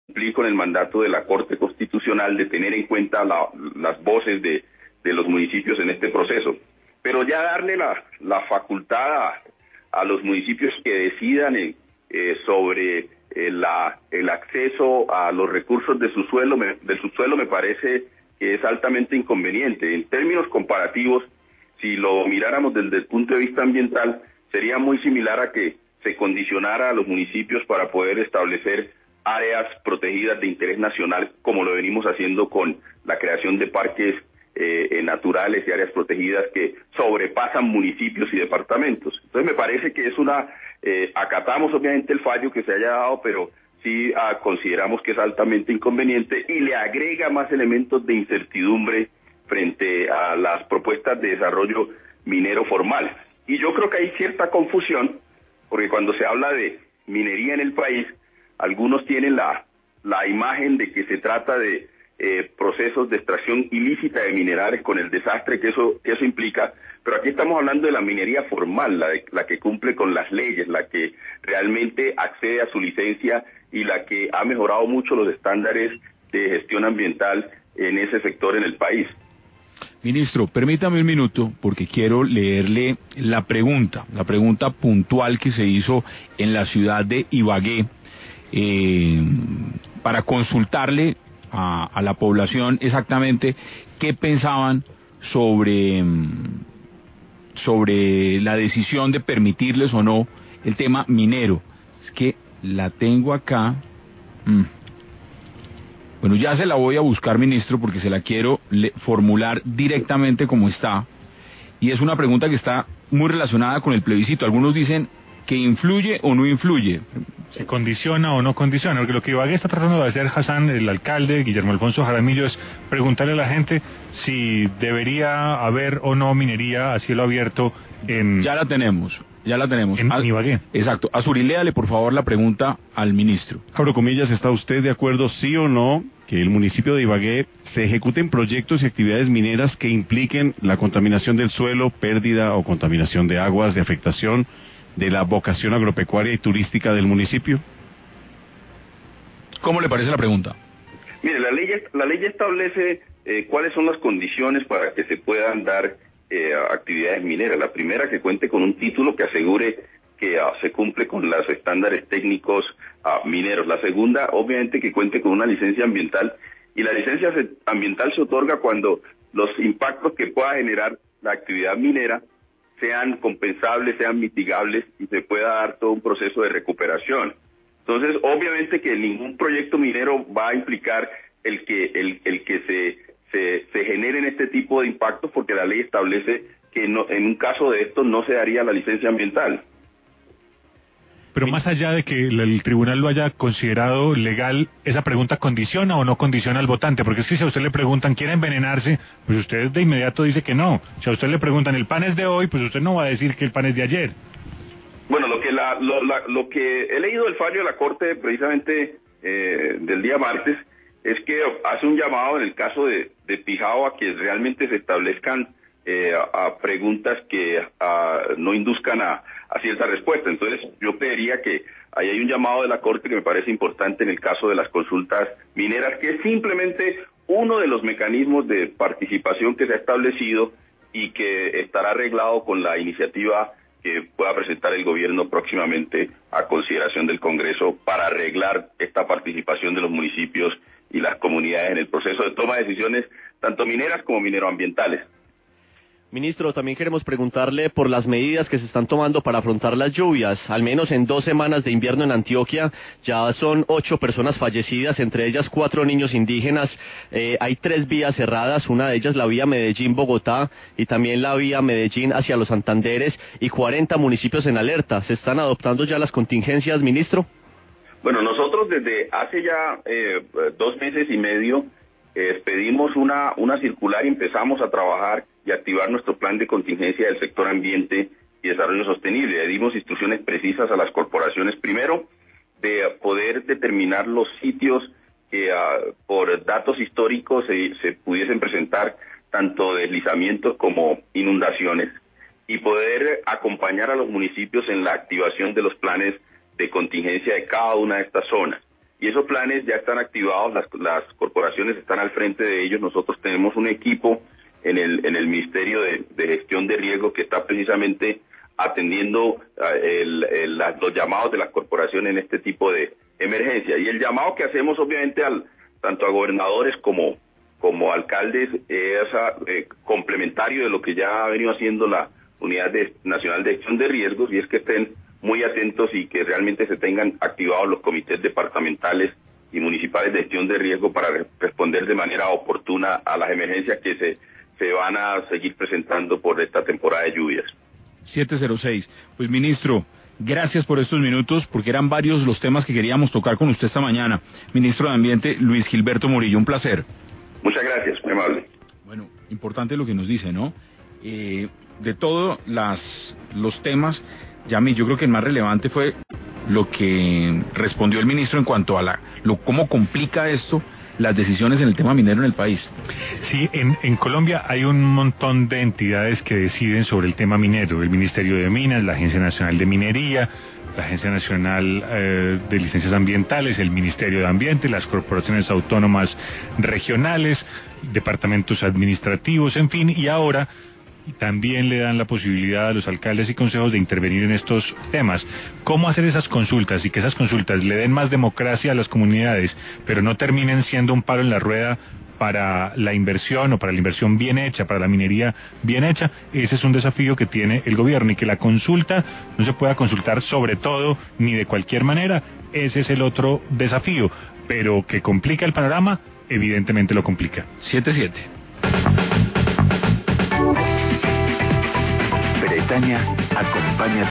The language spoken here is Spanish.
cumplir con el mandato de la Corte Constitucional de tener en cuenta las voces de los municipios en este proceso. Pero ya darle la facultad a los municipios que decidan sobre el acceso a los recursos de su suelo me parece que es altamente inconveniente. En términos comparativos, si lo miráramos desde el punto de vista ambiental, sería muy similar a que se condicionara a los municipios para poder establecer áreas protegidas de interés nacional, como lo venimos haciendo con la creación de parques naturales y áreas protegidas que sobrepasan municipios y departamentos. Entonces me parece que es acatamos obviamente el fallo que se haya dado, pero sí consideramos que es altamente inconveniente y le agrega más elementos de incertidumbre frente a las propuestas de desarrollo minero formal. Y yo creo que hay cierta confusión, porque cuando se habla de minería en el país, algunos tienen la imagen de que se trata de procesos de extracción ilícita de minerales con el desastre que eso implica, pero aquí estamos hablando de la minería formal, la que cumple con las leyes, la que realmente accede a su licencia y la que ha mejorado mucho los estándares de gestión ambiental en ese sector en el país. Ministro, permítame un minuto porque quiero leerle la pregunta puntual que se hizo en la ciudad de Ibagué para consultarle a la población exactamente qué pensaban sobre la decisión de permitirles o no el tema minero. Es que la tengo acá. Bueno, ya se la voy a buscar, ministro, porque se la quiero formular directamente como está. Y es una pregunta que está muy relacionada con el plebiscito. Algunos dicen que influye o no influye. ¿Se condiciona o no condiciona? Porque lo que Ibagué está tratando de hacer Hassan, el alcalde, Guillermo Alfonso Jaramillo, es preguntarle a la gente si debería haber o no minería a cielo abierto en... Ya la tenemos. En Ibagué. Exacto. Azuri, léale por favor la pregunta al ministro. Abro comillas, ¿está usted de acuerdo, sí o no, que el municipio de Ibagué se ejecuten proyectos y actividades mineras que impliquen la contaminación del suelo, pérdida o contaminación de aguas, de afectación de la vocación agropecuaria y turística del municipio? ¿Cómo le parece la pregunta? Mire, la ley establece cuáles son las condiciones para que se puedan dar actividades mineras. La primera, que cuente con un título que asegure que se cumple con los estándares técnicos mineros. La segunda, obviamente, que cuente con una licencia ambiental, y la licencia ambiental se otorga cuando los impactos que pueda generar la actividad minera sean compensables, sean mitigables y se pueda dar todo un proceso de recuperación. Entonces, obviamente que ningún proyecto minero va a implicar el que se generen este tipo de impactos, porque la ley establece que no, en un caso de esto no se daría la licencia ambiental. Pero más allá de que el tribunal lo haya considerado legal, ¿esa pregunta condiciona o no condiciona al votante? Porque es que si a usted le preguntan, ¿quiere envenenarse? Pues usted de inmediato dice que no. Si a usted le preguntan, ¿el pan es de hoy? Pues usted no va a decir que el pan es de ayer. Bueno, lo que he leído del fallo de la Corte precisamente del día martes es que hace un llamado en el caso de Pijao a que realmente se establezcan a preguntas que no induzcan a cierta respuesta. Entonces yo pediría que ahí hay un llamado de la Corte que me parece importante en el caso de las consultas mineras, que es simplemente uno de los mecanismos de participación que se ha establecido y que estará arreglado con la iniciativa que pueda presentar el gobierno próximamente a consideración del Congreso para arreglar esta participación de los municipios y las comunidades en el proceso de toma de decisiones, tanto mineras como mineroambientales. Ministro, también queremos preguntarle por las medidas que se están tomando para afrontar las lluvias. Al menos en 2 semanas de invierno en Antioquia ya son 8 personas fallecidas, entre ellas 4 niños indígenas. Hay 3 vías cerradas, una de ellas la vía Medellín-Bogotá y también la vía Medellín hacia los Santanderes, y 40 municipios en alerta. ¿Se están adoptando ya las contingencias, ministro? Bueno, nosotros desde hace ya 2 meses y medio pedimos una circular y empezamos a trabajar y activar nuestro plan de contingencia del sector ambiente y desarrollo sostenible. Le dimos instrucciones precisas a las corporaciones, primero, de poder determinar los sitios que por datos históricos se pudiesen presentar tanto deslizamientos como inundaciones, y poder acompañar a los municipios en la activación de los planes de contingencia de cada una de estas zonas. y esos planes ya están activados, las corporaciones están al frente de ellos. Nosotros tenemos un equipo en el Ministerio de Gestión de Riesgo que está precisamente atendiendo los llamados de las corporaciones en este tipo de emergencia. Y el llamado que hacemos obviamente tanto a gobernadores como alcaldes es complementario de lo que ya ha venido haciendo la Unidad Nacional de Gestión de Riesgos, y es que estén muy atentos y que realmente se tengan activados los comités departamentales y municipales de gestión de riesgo para responder de manera oportuna a las emergencias que se van a seguir presentando por esta temporada de lluvias. 706. Pues ministro, gracias por estos minutos, porque eran varios los temas que queríamos tocar con usted esta mañana. Ministro de Ambiente, Luis Gilberto Murillo, un placer. Muchas gracias, muy amable. Bueno, importante lo que nos dice, ¿no? De todos los temas, Yami, yo creo que el más relevante fue lo que respondió el ministro en cuanto a cómo complica esto las decisiones en el tema minero en el país. Sí, en Colombia hay un montón de entidades que deciden sobre el tema minero: el Ministerio de Minas, la Agencia Nacional de Minería, la Agencia Nacional de Licencias Ambientales, el Ministerio de Ambiente, las corporaciones autónomas regionales, departamentos administrativos, en fin, y ahora también le dan la posibilidad a los alcaldes y consejos de intervenir en estos temas. ¿Cómo hacer esas consultas y que esas consultas le den más democracia a las comunidades, pero no terminen siendo un palo en la rueda para la inversión o para la inversión bien hecha, para la minería bien hecha? Ese es un desafío que tiene el gobierno, y que la consulta no se pueda consultar sobre todo ni de cualquier manera. Ese es el otro desafío, pero que complica el panorama, evidentemente lo complica. 7-7. Bretaña acompaña